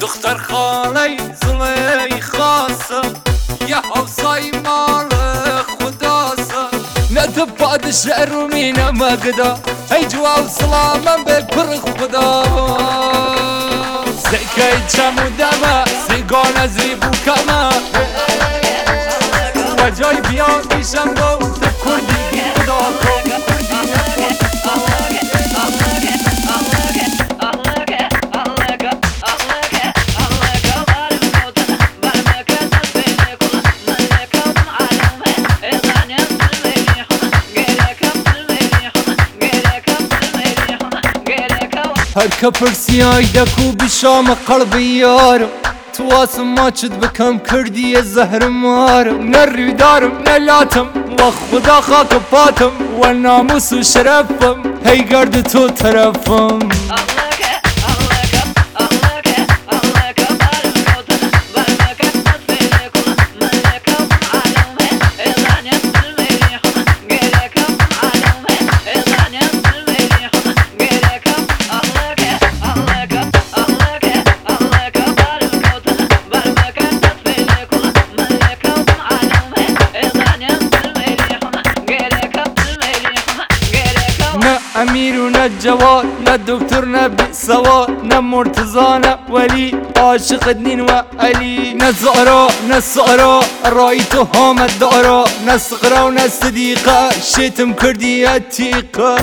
دختر خالی زلی خاصم یه حوصای مال خداسم ندب پادشاه رومی نمگدا ای جواب سلامم به پر خدا سکه چمو دمه سیگان زیبو کمه و جای بیا بیشم گو تو کردی خدا هر كبرسياي دكو بشام قلبي يارم تواصم ما تشد بكم كردي الزهر مارم نري دارم نلاتم وخدا خاك باتم والناموس وشرفم هي قرد تو ترفم امیر و نه جواد نه دکتر نه بی سواد نه مرتضی نه ولی عاشق دین و علی نه زهرا نه سارا رای تو حامد دارا نه صغرا و نه صدیقه شیتم کردی عتیقه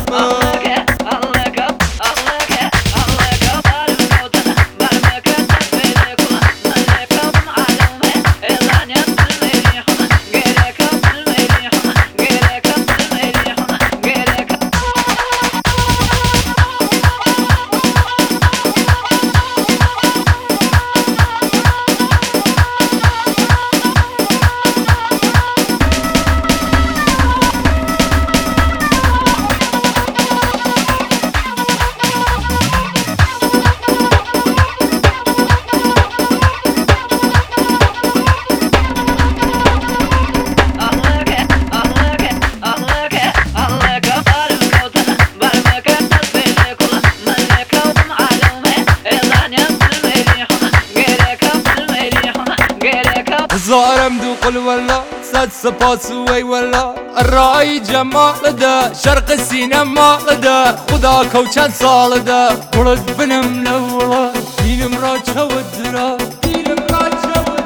زارم دو قل والله صد سپاس وی والله الرای جمال ده شرق سینما ده خدا کو چند سال ده ولد بنم لولا دینم را چود درا دینم را چود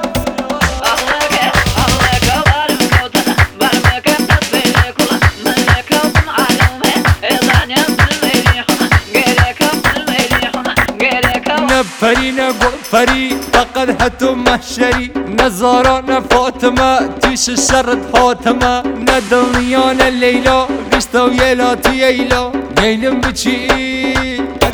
نفری نگفری فقط حتو محشری نزارا نفاطمه تیش شرط حاتمه ندنیا نه لیلا گشتا و یلا تو ییلا نیلم بچی